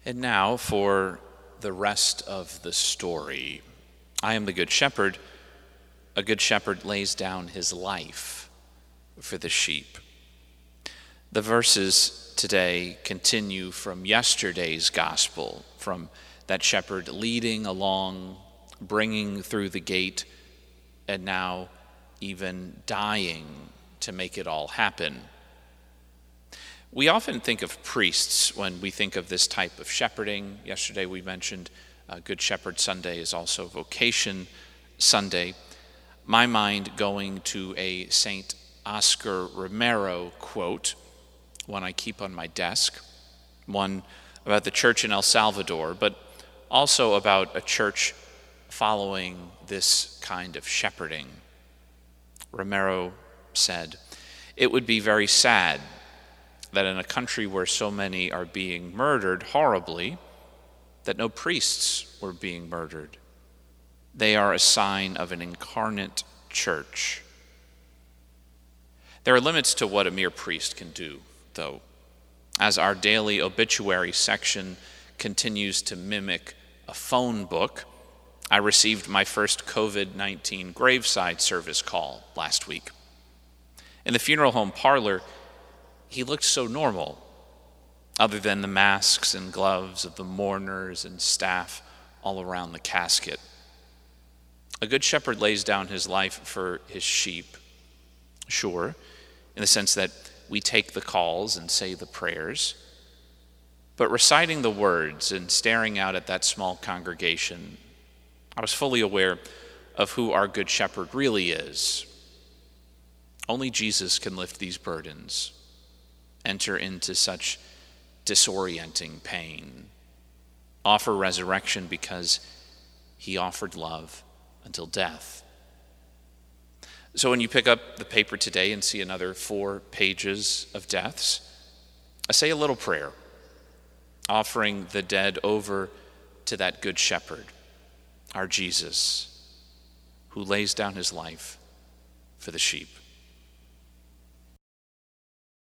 And now for the rest of the story. I am the Good Shepherd. A good shepherd lays down his life for the sheep. The verses today continue from yesterday's gospel, from that shepherd leading along, bringing through the gate, and now even dying to make it all happen. We often think of priests when we think of this type of shepherding. Yesterday we mentioned Good Shepherd Sunday is also Vocation Sunday. My mind going to a St. Oscar Romero quote, one I keep on my desk, one about the church in El Salvador, but also about a church following this kind of shepherding. Romero said, "It would be very sad that in a country where so many are being murdered horribly, that no priests were being murdered. They are a sign of an incarnate church." There are limits to what a mere priest can do, though. As our daily obituary section continues to mimic a phone book, I received my first COVID-19 graveside service call last week. In the funeral home parlor, he looked so normal, other than the masks and gloves of the mourners and staff all around the casket. A good shepherd lays down his life for his sheep, sure, in the sense that we take the calls and say the prayers, but reciting the words and staring out at that small congregation, I was fully aware of who our good shepherd really is. Only Jesus can lift these burdens, enter into such disorienting pain, offer resurrection because he offered love until death. So when you pick up the paper today and see another 4 pages of deaths, I say a little prayer, offering the dead over to that good shepherd, our Jesus, who lays down his life for the sheep.